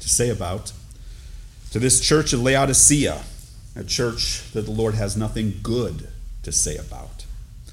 to say about. To this church of Laodicea, a church that the Lord has nothing good to say about.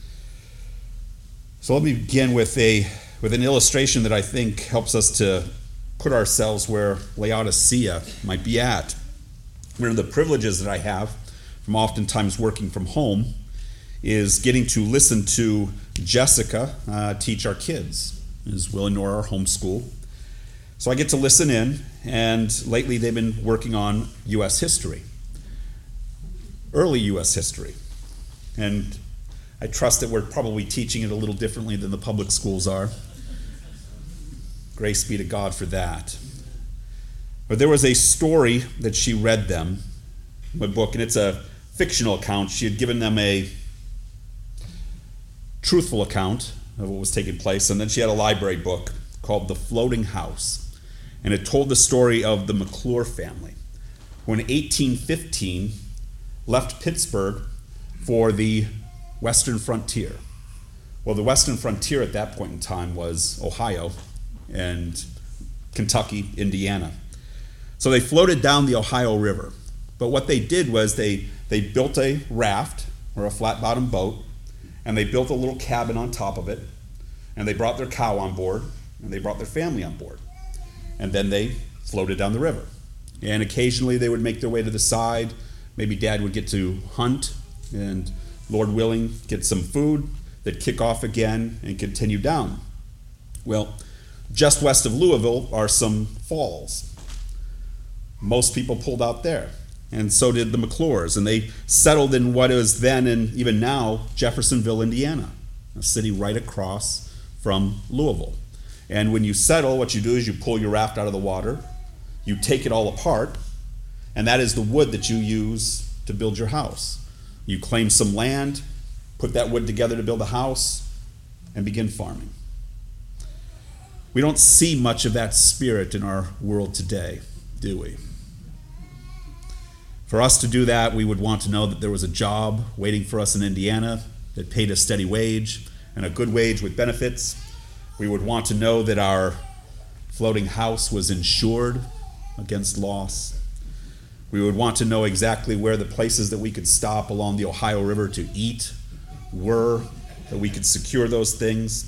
So let me begin with an illustration that I think helps us to put ourselves where Laodicea might be at. One of the privileges that I have from oftentimes working from home is getting to listen to Jessica teach our kids, as Will and Nora are homeschool. So I get to listen in, and lately they've been working on U.S. history, early U.S. history. And I trust that we're probably teaching it a little differently than the public schools are. Grace be to God for that. But there was a story that she read them, my book, and it's a fictional account. She had given them a truthful account of what was taking place, and then she had a library book called The Floating House. And it told the story of the McClure family, who in 1815 left Pittsburgh for the Western frontier. Well, the Western frontier at that point in time was Ohio and Kentucky, Indiana. So they floated down the Ohio River. But what they did was they built a raft or a flat-bottom boat, and they built a little cabin on top of it, and they brought their cow on board, and they brought their family on board. And then they floated down the river. And occasionally they would make their way to the side. Maybe Dad would get to hunt, and Lord willing, get some food. They'd kick off again and continue down. Well, just west of Louisville are some falls. Most people pulled out there, and so did the McClures. And they settled in what is then and even now Jeffersonville, Indiana, a city right across from Louisville. And when you settle, what you do is you pull your raft out of the water, you take it all apart, and that is the wood that you use to build your house. You claim some land, put that wood together to build a house, and begin farming. We don't see much of that spirit in our world today, do we? For us to do that, we would want to know that there was a job waiting for us in Indiana that paid a steady wage, and a good wage with benefits. We would want to know that our floating house was insured against loss. We would want to know exactly where the places that we could stop along the Ohio River to eat were, that we could secure those things.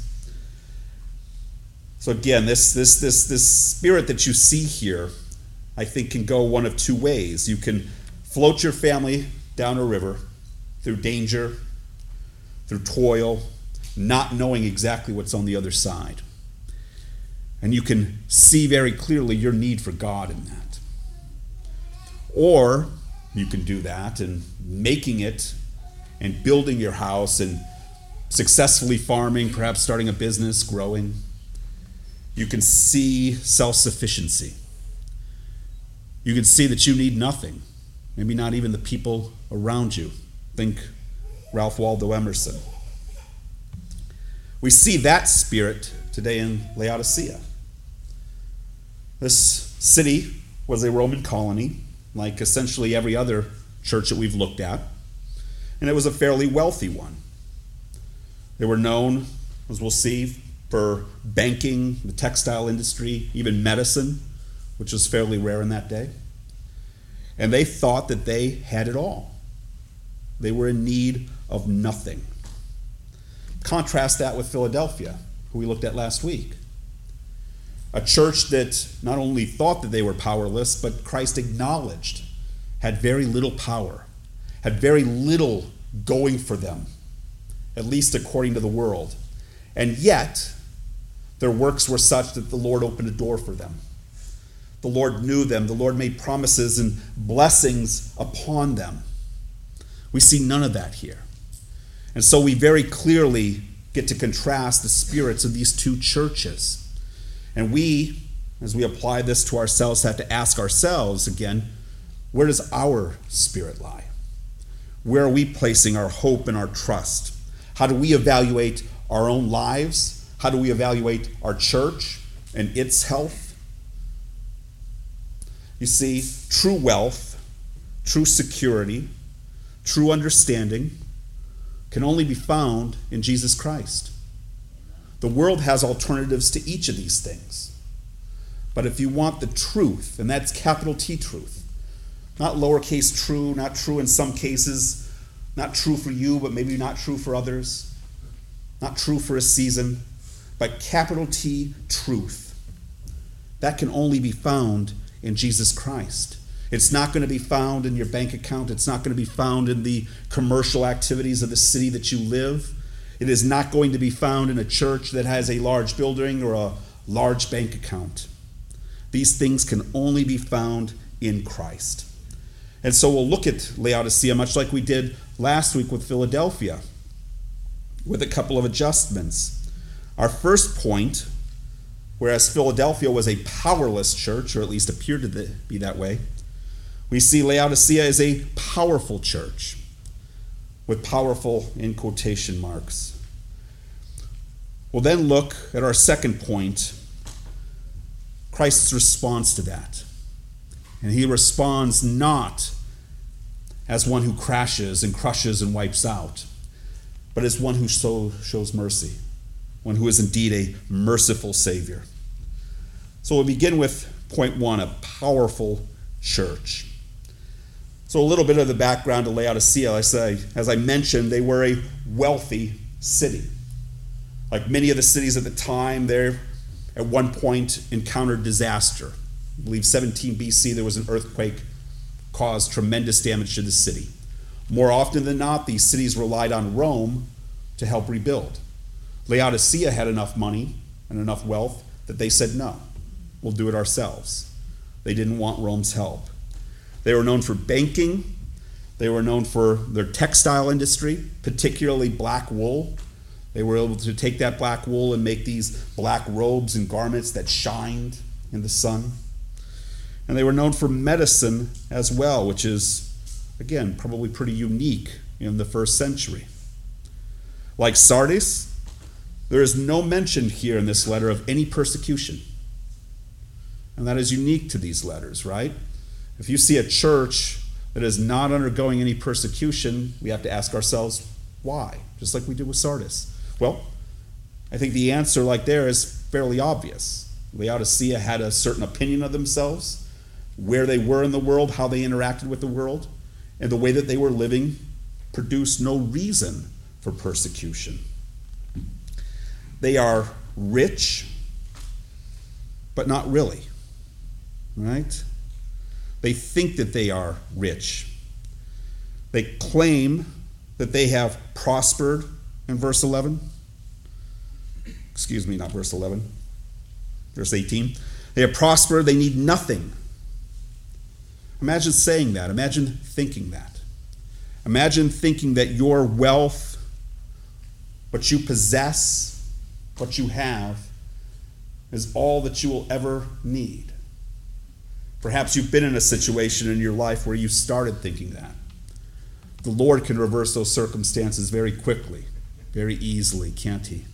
So again, this spirit that you see here, I think, can go one of two ways. You can float your family down a river through danger, through toil, not knowing exactly what's on the other side. And you can see very clearly your need for God in that. Or you can do that and making it and building your house and successfully farming, perhaps starting a business, growing. You can see self-sufficiency. You can see that you need nothing, maybe not even the people around you. Think Ralph Waldo Emerson. We see that spirit today in Laodicea. This city was a Roman colony, like essentially every other church that we've looked at, and it was a fairly wealthy one. They were known, as we'll see, for banking, the textile industry, even medicine, which was fairly rare in that day. And they thought that they had it all. They were in need of nothing. Contrast that with Philadelphia, who we looked at last week. A church that not only thought that they were powerless, but Christ acknowledged had very little power, had very little going for them, at least according to the world. And yet, their works were such that the Lord opened a door for them. The Lord knew them. The Lord made promises and blessings upon them. We see none of that here. And so we very clearly get to contrast the spirits of these two churches. And we, as we apply this to ourselves, have to ask ourselves again, where does our spirit lie? Where are we placing our hope and our trust? How do we evaluate our own lives? How do we evaluate our church and its health? You see, true wealth, true security, true understanding can only be found in Jesus Christ. The world has alternatives to each of these things. But if you want the truth, and that's capital T truth, not lowercase true, not true in some cases, not true for you, but maybe not true for others, not true for a season, but capital T truth, that can only be found in Jesus Christ. It's not going to be found in your bank account. It's not going to be found in the commercial activities of the city that you live. It is not going to be found in a church that has a large building or a large bank account. These things can only be found in Christ. And so we'll look at Laodicea much like we did last week with Philadelphia, with a couple of adjustments. Our first point, whereas Philadelphia was a powerless church, or at least appeared to be that way, we see Laodicea as a powerful church, with powerful in quotation marks. We'll then look at our second point, Christ's response to that. And he responds not as one who crashes and crushes and wipes out, but as one who shows mercy, one who is indeed a merciful Savior. So we'll begin with point one, a powerful church. So a little bit of the background to Laodicea. As I mentioned, they were a wealthy city. Like many of the cities at the time, they at one point encountered disaster. I believe 17 BC, there was an earthquake, caused tremendous damage to the city. More often than not, these cities relied on Rome to help rebuild. Laodicea had enough money and enough wealth that they said, no, we'll do it ourselves. They didn't want Rome's help. They were known for banking. They were known for their textile industry, particularly black wool. They were able to take that black wool and make these black robes and garments that shined in the sun. And they were known for medicine as well, which is, again, probably pretty unique in the first century. Like Sardis, there is no mention here in this letter of any persecution. And that is unique to these letters, right? If you see a church that is not undergoing any persecution, we have to ask ourselves, why? Just like we did with Sardis. Well, I think the answer like there is fairly obvious. Laodicea had a certain opinion of themselves, where they were in the world, how they interacted with the world, and the way that they were living produced no reason for persecution. They are rich, but not really, right? They think that they are rich. They claim that they have prospered in verse 11. Excuse me, not verse 11. Verse 18. They have prospered, they need nothing. Imagine saying that. Imagine thinking that. Imagine thinking that your wealth, what you possess, what you have, is all that you will ever need. Perhaps you've been in a situation in your life where you started thinking that. The Lord can reverse those circumstances very quickly, very easily, can't he?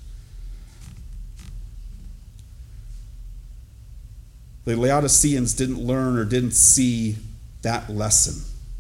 The Laodiceans didn't learn or didn't see that lesson.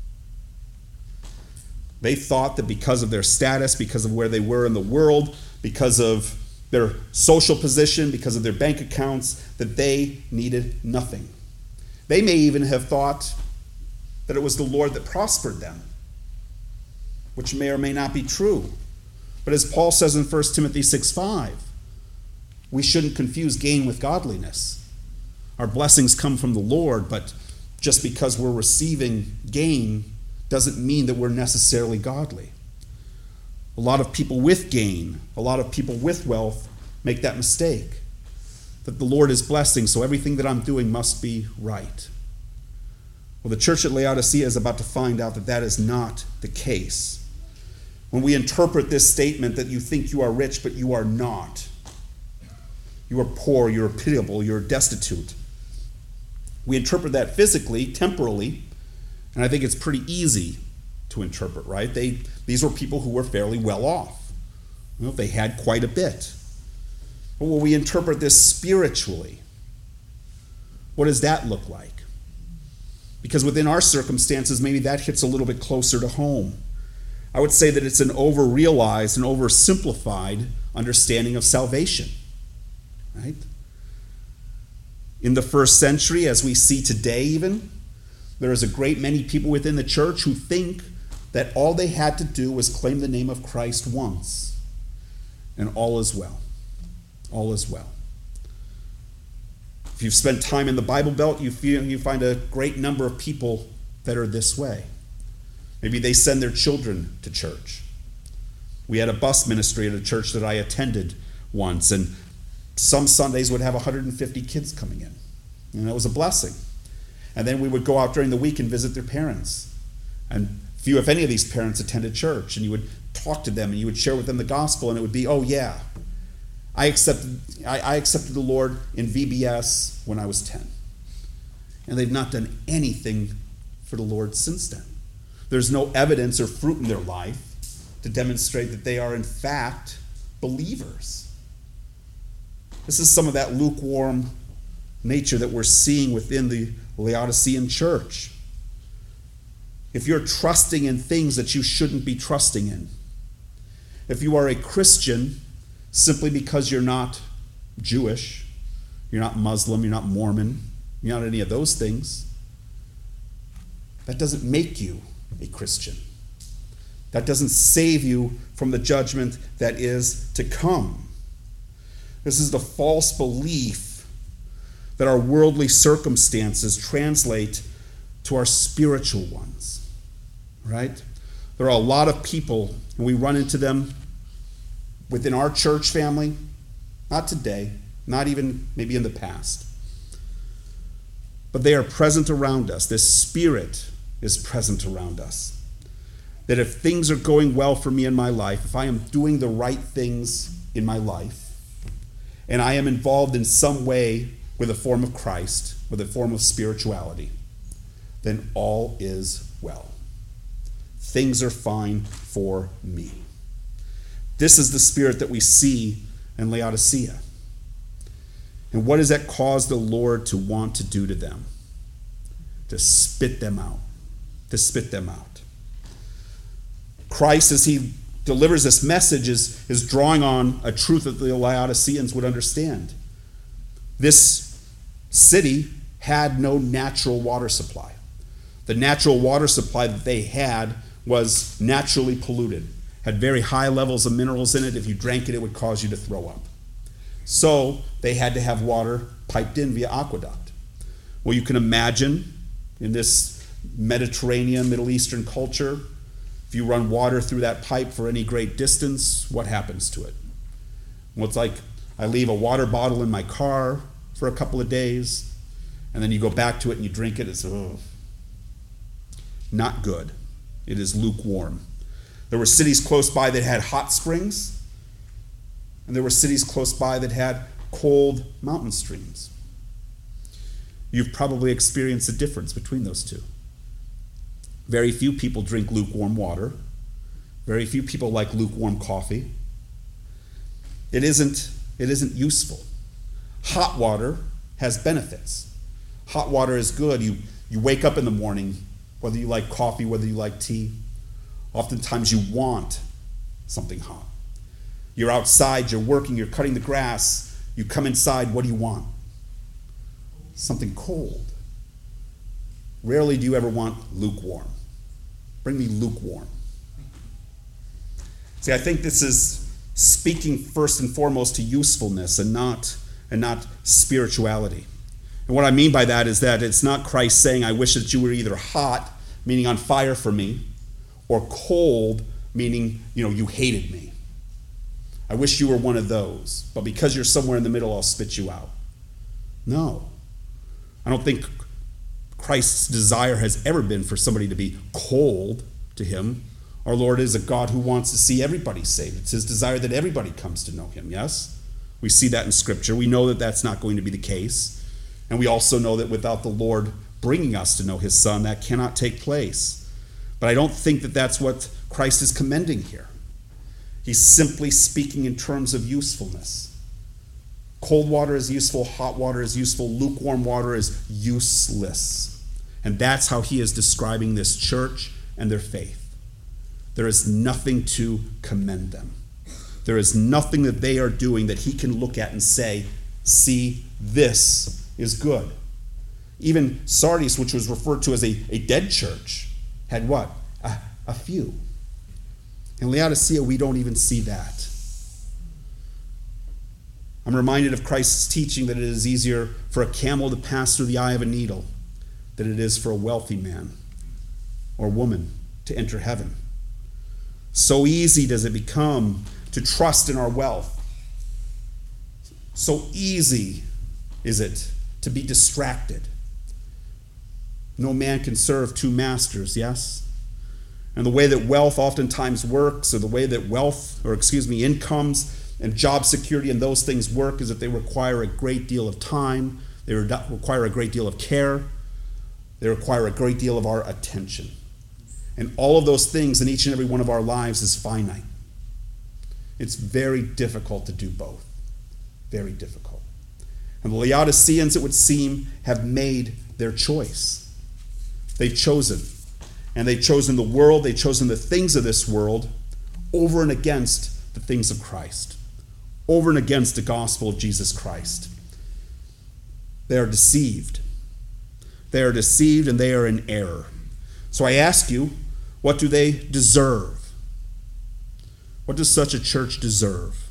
They thought that because of their status, because of where they were in the world, because of their social position, because of their bank accounts, that they needed nothing. They may even have thought that it was the Lord that prospered them, which may or may not be true. But as Paul says in 1 Timothy 6:5, we shouldn't confuse gain with godliness. Our blessings come from the Lord, but just because we're receiving gain doesn't mean that we're necessarily godly. A lot of people with gain, a lot of people with wealth make that mistake, that the Lord is blessing, so everything that I'm doing must be right. Well, the church at Laodicea is about to find out that that is not the case. When we interpret this statement that you think you are rich, but you are not. You are poor, you're pitiable, you're destitute. We interpret that physically, temporally, and I think it's pretty easy to interpret, right? These were people who were fairly well off. They had quite a bit. But when we interpret this spiritually, what does that look like? Because within our circumstances, maybe that hits a little bit closer to home. I would say that it's an over-realized and oversimplified understanding of salvation, right? In the first century, as we see today even, there is a great many people within the church who think that all they had to do was claim the name of Christ once, and all is well. All is well. If you've spent time in the Bible Belt, you find a great number of people that are this way. Maybe they send their children to church. We had a bus ministry at a church that I attended once, and some Sundays would have 150 kids coming in. And that was a blessing. And then we would go out during the week and visit their parents. And few, if any of these parents attended church, and you would talk to them and you would share with them the gospel, and it would be, oh yeah, I accepted the Lord in VBS when I was 10. And they've not done anything for the Lord since then. There's no evidence or fruit in their life to demonstrate that they are in fact believers. This is some of that lukewarm nature that we're seeing within the Laodicean church. If you're trusting in things that you shouldn't be trusting in, if you are a Christian simply because you're not Jewish, you're not Muslim, you're not Mormon, you're not any of those things, that doesn't make you a Christian. That doesn't save you from the judgment that is to come. This is the false belief that our worldly circumstances translate to our spiritual ones, right? There are a lot of people, and we run into them within our church family, not today, not even maybe in the past, but they are present around us. This spirit is present around us. That if things are going well for me in my life, if I am doing the right things in my life, and I am involved in some way with a form of Christ, with a form of spirituality, then all is well. Things are fine for me. This is the spirit that we see in Laodicea. And what does that cause the Lord to want to do to them? To spit them out. To spit them out. Christ, as he delivers this message, is drawing on a truth that the Laodiceans would understand. This city had no natural water supply. The natural water supply that they had was naturally polluted, had very high levels of minerals in it. If you drank it, it would cause you to throw up. So they had to have water piped in via aqueduct. Well, you can imagine in this Mediterranean, Middle Eastern culture, if you run water through that pipe for any great distance, what happens to it? Well, it's like I leave a water bottle in my car for a couple of days, and then you go back to it and you drink it. It's not good. It is lukewarm. There were cities close by that had hot springs, and there were cities close by that had cold mountain streams. You've probably experienced the difference between those two. Very few people drink lukewarm water. Very few people like lukewarm coffee. It isn't useful. Hot water has benefits. Hot water is good. You wake up in the morning, whether you like coffee, whether you like tea. Oftentimes you want something hot. You're outside, you're working, you're cutting the grass. You come inside, what do you want? Something cold. Rarely do you ever want lukewarm. Bring me lukewarm. See, I think this is speaking first and foremost to usefulness and not spirituality. And what I mean by that is that it's not Christ saying, I wish that you were either hot, meaning on fire for me, or cold, meaning, you hated me. I wish you were one of those, but because you're somewhere in the middle, I'll spit you out. No. I don't think Christ's desire has ever been for somebody to be cold to him. Our Lord is a God who wants to see everybody saved. It's his desire that everybody comes to know him, yes? We see that in Scripture. We know that that's not going to be the case. And we also know that without the Lord bringing us to know his Son, that cannot take place. But I don't think that that's what Christ is commending here. He's simply speaking in terms of usefulness. Cold water is useful, hot water is useful, lukewarm water is useless. And that's how he is describing this church and their faith. There is nothing to commend them. There is nothing that they are doing that he can look at and say, see, this is good. Even Sardis, which was referred to as a dead church, had what? A few. In Laodicea, we don't even see that. I'm reminded of Christ's teaching that it is easier for a camel to pass through the eye of a needle than it is for a wealthy man or woman to enter heaven. So easy does it become to trust in our wealth. So easy is it to be distracted. No man can serve two masters, yes? And the way that wealth oftentimes works, or the way that incomes and job security and those things work, is that they require a great deal of time, they require a great deal of care, they require a great deal of our attention. And all of those things in each and every one of our lives is finite. It's very difficult to do both. Very difficult. And the Laodiceans, it would seem, have made their choice. They've chosen. And they've chosen the world, they've chosen the things of this world over and against the things of Christ. Over and against the gospel of Jesus Christ. They are deceived. They are deceived and they are in error. So I ask you, what do they deserve? What does such a church deserve?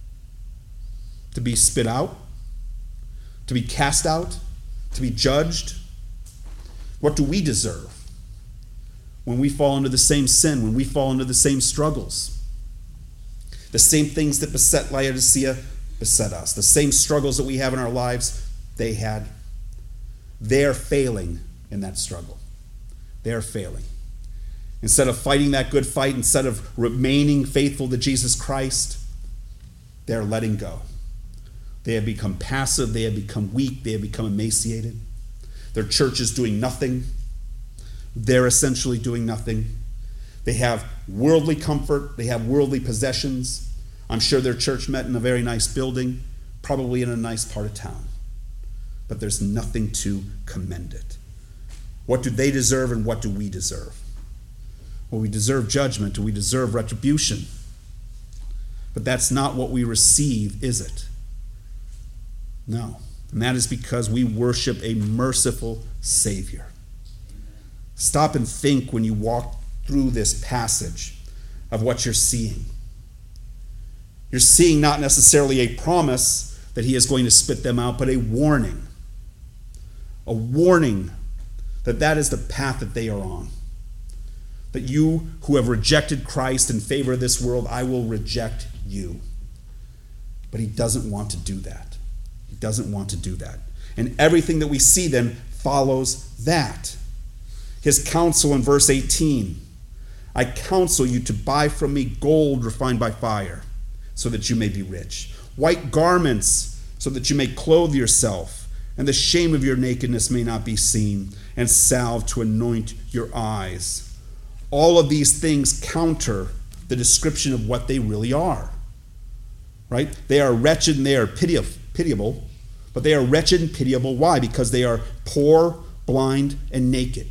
To be spit out? To be cast out? To be judged? What do we deserve when we fall into the same sin, when we fall into the same struggles? The same things that beset Laodicea beset us. The same struggles that we have in our lives, they had. They're failing in that struggle. They're failing. Instead of fighting that good fight, instead of remaining faithful to Jesus Christ, they're letting go. They have become passive. They have become weak. They have become emaciated. Their church is doing nothing. They're essentially doing nothing. They have worldly comfort. They have worldly possessions. I'm sure their church met in a very nice building, probably in a nice part of town. But there's nothing to commend it. What do they deserve and what do we deserve? Well, we deserve judgment and we deserve retribution. But that's not what we receive, is it? No. And that is because we worship a merciful Savior. Stop and think when you walk through this passage of what you're seeing. You're seeing not necessarily a promise that he is going to spit them out, but a warning. A warning that that is the path that they are on. That you who have rejected Christ in favor of this world, I will reject you. But he doesn't want to do that. He doesn't want to do that. And everything that we see then follows that. His counsel in verse 18, I counsel you to buy from me gold refined by fire, so that you may be rich. White garments, so that you may clothe yourself, and the shame of your nakedness may not be seen, and salve to anoint your eyes. All of these things counter the description of what they really are. Right? They are wretched and they are pitiable, but they are wretched and pitiable. Why? Because they are poor, blind, and naked.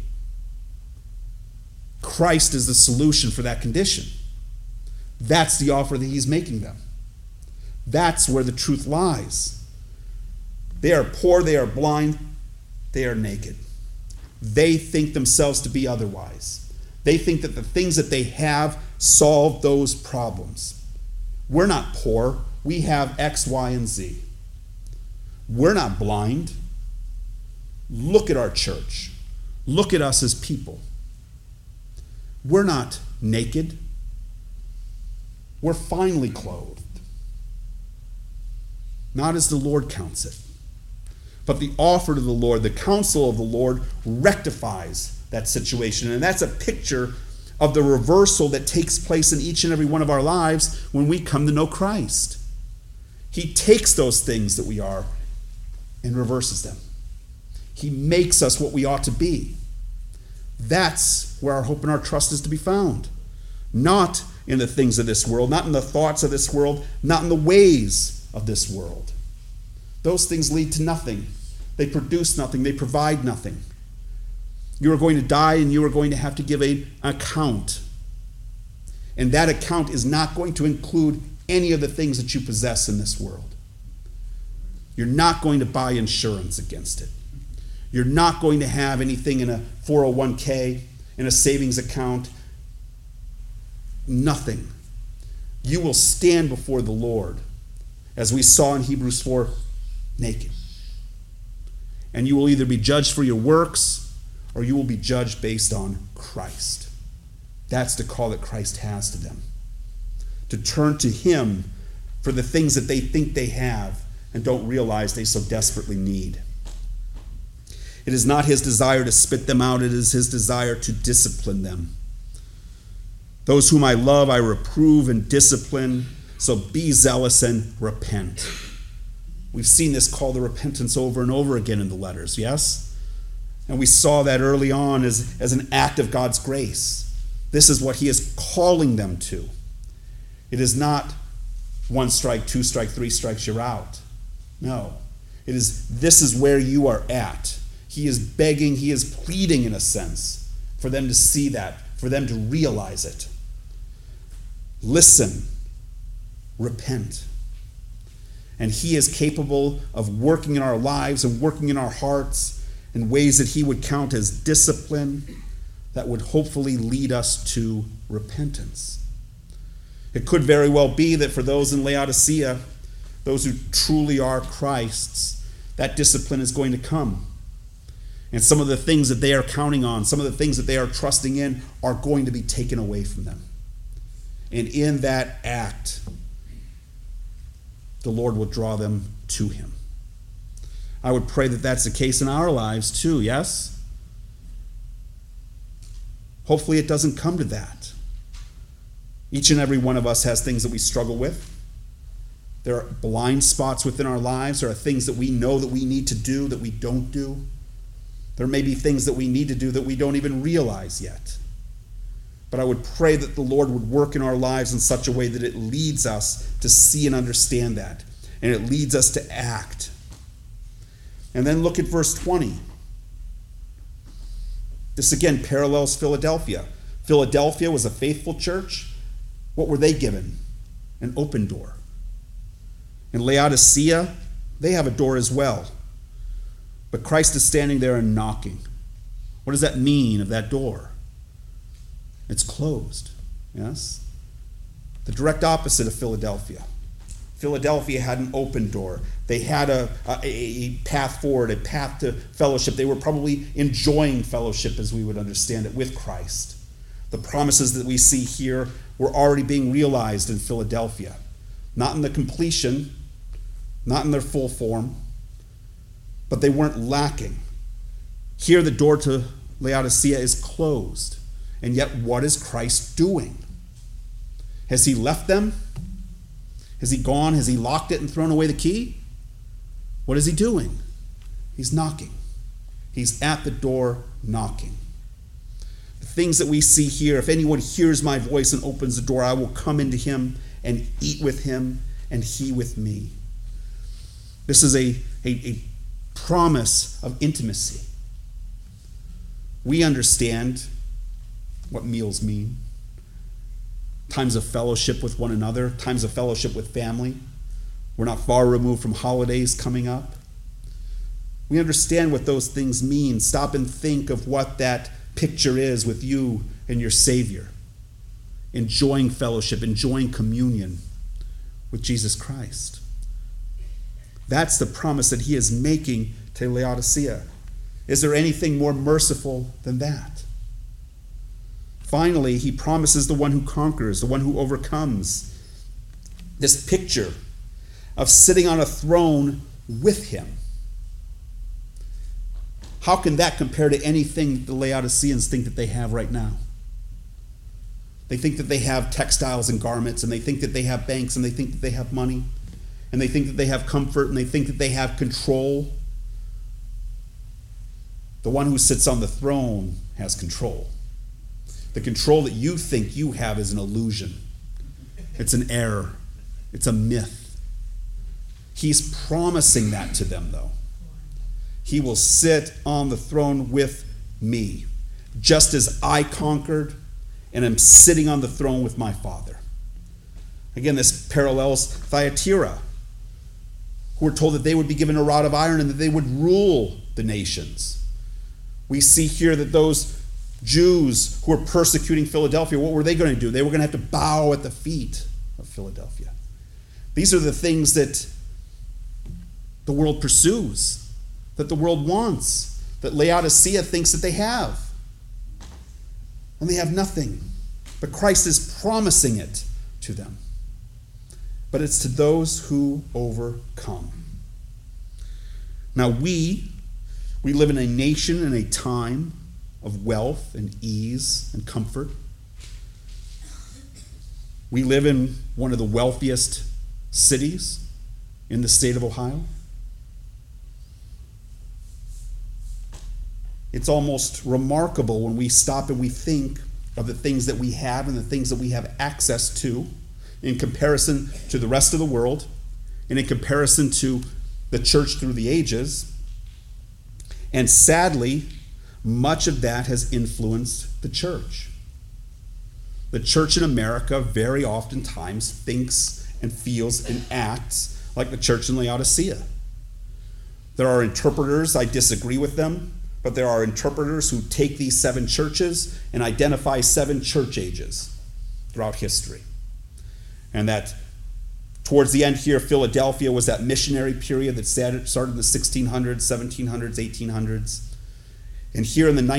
Christ is the solution for that condition. That's the offer that he's making them. That's where the truth lies. They are poor, they are blind, they are naked. They think themselves to be otherwise. They think that the things that they have solve those problems. We're not poor. We have X, Y, and Z. We're not blind. Look at our church. Look at us as people. We're not naked. We're finely clothed. Not as the Lord counts it. But the offer to the Lord, the counsel of the Lord, rectifies that situation. And that's a picture of the reversal that takes place in each and every one of our lives when we come to know Christ. He takes those things that we are and reverses them. He makes us what we ought to be. That's where our hope and our trust is to be found. Not in the things of this world, not in the thoughts of this world, not in the ways of this world. Those things lead to nothing. They produce nothing. They provide nothing. You are going to die and you are going to have to give an account. And that account is not going to include any of the things that you possess in this world. You're not going to buy insurance against it. You're not going to have anything in a 401k, in a savings account. Nothing. You will stand before the Lord, as we saw in Hebrews 4, naked. And you will either be judged for your works, or you will be judged based on Christ. That's the call that Christ has to them. To turn to him for the things that they think they have and don't realize they so desperately need. It is not his desire to spit them out. It is his desire to discipline them. Those whom I love, I reprove and discipline. So be zealous and repent. We've seen this call to repentance over and over again in the letters, yes? And we saw that early on as an act of God's grace. This is what he is calling them to. It is not 1 strike, 2 strike, 3 strikes, you're out. No. This is where you are at. He is begging, he is pleading in a sense for them to see that, for them to realize it. Listen, repent. And he is capable of working in our lives and working in our hearts in ways that he would count as discipline that would hopefully lead us to repentance. It could very well be that for those in Laodicea, those who truly are Christ's, that discipline is going to come. And some of the things that they are counting on, some of the things that they are trusting in are going to be taken away from them. And in that act, the Lord will draw them to him. I would pray that that's the case in our lives too, yes? Hopefully it doesn't come to that. Each and every one of us has things that we struggle with. There are blind spots within our lives. There are things that we know that we need to do that we don't do. There may be things that we need to do that we don't even realize yet. But I would pray that the Lord would work in our lives in such a way that it leads us to see and understand that. And it leads us to act. And then look at verse 20. This again parallels Philadelphia. Philadelphia was a faithful church. What were they given? An open door. In Laodicea, they have a door as well. But Christ is standing there and knocking. What does that mean of that door? It's closed, yes? The direct opposite of Philadelphia. Philadelphia had an open door. They had a path forward, a path to fellowship. They were probably enjoying fellowship as we would understand it with Christ. The promises that we see here were already being realized in Philadelphia. Not in the completion, not in their full form, but they weren't lacking. Here the door to Laodicea is closed. And yet what is Christ doing? Has he left them? Has he gone? Has he locked it and thrown away the key? What is he doing? He's knocking. He's at the door knocking. The things that we see here, if anyone hears my voice and opens the door, I will come into him and eat with him and he with me. This is a promise of intimacy. We understand what meals mean. Times of fellowship with one another, times of fellowship with family. We're not far removed from holidays coming up. We understand what those things mean. Stop and think of what that picture is with you and your Savior. Enjoying fellowship, enjoying communion with Jesus Christ. That's the promise that he is making to Laodicea. Is there anything more merciful than that? Finally, he promises the one who conquers, the one who overcomes. This picture of sitting on a throne with him. How can that compare to anything the Laodiceans think that they have right now? They think that they have textiles and garments, and they think that they have banks, and they think that they have money, and they think that they have comfort, and they think that they have control. The one who sits on the throne has control. The control that you think you have is an illusion. It's an error. It's a myth. He's promising that to them, though. He will sit on the throne with me, just as I conquered and am sitting on the throne with my Father. Again, this parallels Thyatira. who were told that they would be given a rod of iron and that they would rule the nations. We see here that those Jews who were persecuting Philadelphia, what were they going to do? They were going to have to bow at the feet of Philadelphia. These are the things that the world pursues, that the world wants, that Laodicea thinks that they have. And they have nothing. But Christ is promising it to them. But it's to those who overcome. Now we live in a nation and a time of wealth and ease and comfort. We live in one of the wealthiest cities in the state of Ohio. It's almost remarkable when we stop and we think of the things that we have and the things that we have access to in comparison to the rest of the world and in comparison to the church through the ages. And sadly, much of that has influenced the church. The church in America very oftentimes thinks and feels and acts like the church in Laodicea. There are interpreters, I disagree with them, but there are interpreters who take these 7 churches and identify 7 church ages throughout history. And that towards the end here, Philadelphia was that missionary period that started in the 1600s, 1700s, 1800s. And here in the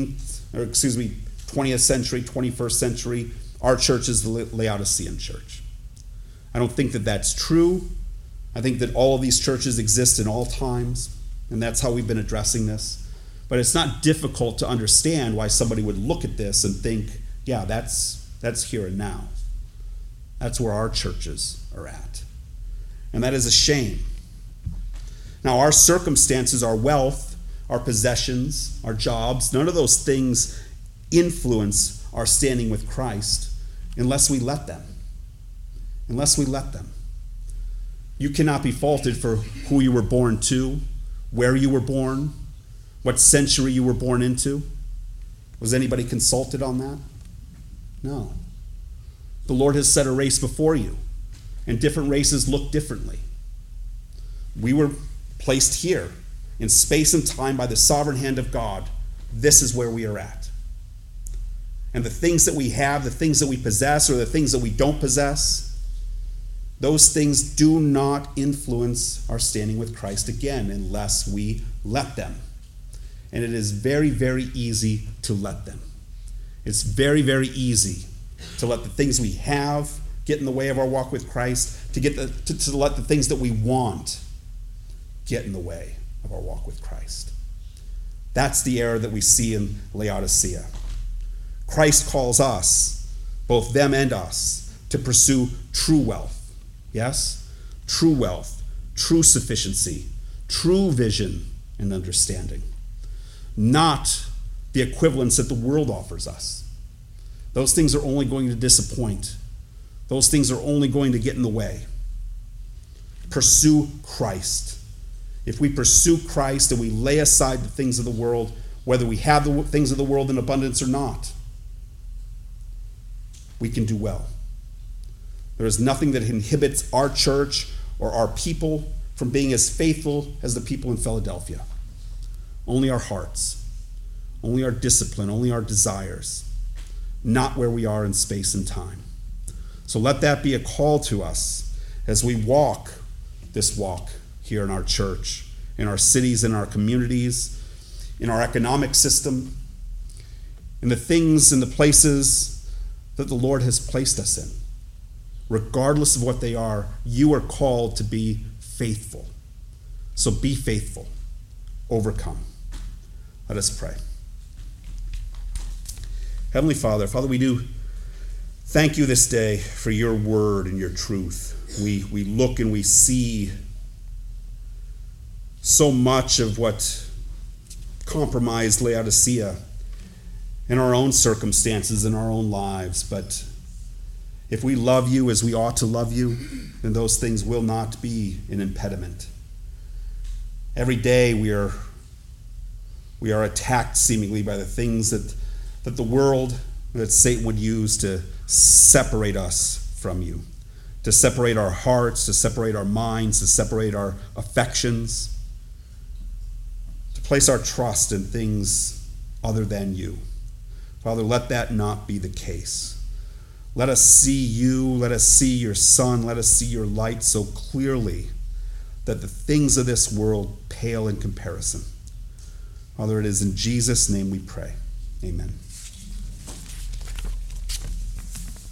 20th century, 21st century, our church is the Laodicean church. I don't think that that's true. I think that all of these churches exist in all times, and that's how we've been addressing this. But it's not difficult to understand why somebody would look at this and think, yeah, that's here and now. That's where our churches are at. And that is a shame. Now, our circumstances, our wealth, our possessions, our jobs, none of those things influence our standing with Christ unless we let them. Unless we let them. You cannot be faulted for who you were born to, where you were born, what century you were born into. Was anybody consulted on that? No. The Lord has set a race before you, and different races look differently. We were placed here in space and time by the sovereign hand of God. This is where we are at. And the things that we have, the things that we possess, or the things that we don't possess, those things do not influence our standing with Christ again unless we let them. And it is very, very easy to let them. It's very, very easy to let the things we have get in the way of our walk with Christ, to let the things that we want get in the way of our walk with Christ. That's the error that we see in Laodicea. Christ calls us, both them and us, to pursue true wealth. Yes? True wealth, true sufficiency, true vision and understanding. Not the equivalents that the world offers us. Those things are only going to disappoint. Those things are only going to get in the way. Pursue Christ. If we pursue Christ and we lay aside the things of the world, whether we have the things of the world in abundance or not, we can do well. There is nothing that inhibits our church or our people from being as faithful as the people in Philadelphia. Only our hearts, only our discipline, only our desires, not where we are in space and time. So let that be a call to us as we walk this walk here in our church, in our cities, in our communities, in our economic system, in the things and the places that the Lord has placed us in. Regardless of what they are, you are called to be faithful. So be faithful. Overcome. Let us pray. Heavenly Father, we do thank you this day for your word and your truth. We look and we see so much of what compromised Laodicea in our own circumstances, in our own lives. But if we love you as we ought to love you, then those things will not be an impediment. Every day we are attacked seemingly by the things that the world, that Satan would use to separate us from you, to separate our hearts, to separate our minds, to separate our affections, to place our trust in things other than you. Father, let that not be the case. Let us see you, let us see your Son, let us see your light so clearly that the things of this world pale in comparison. Father, it is in Jesus' name we pray. Amen.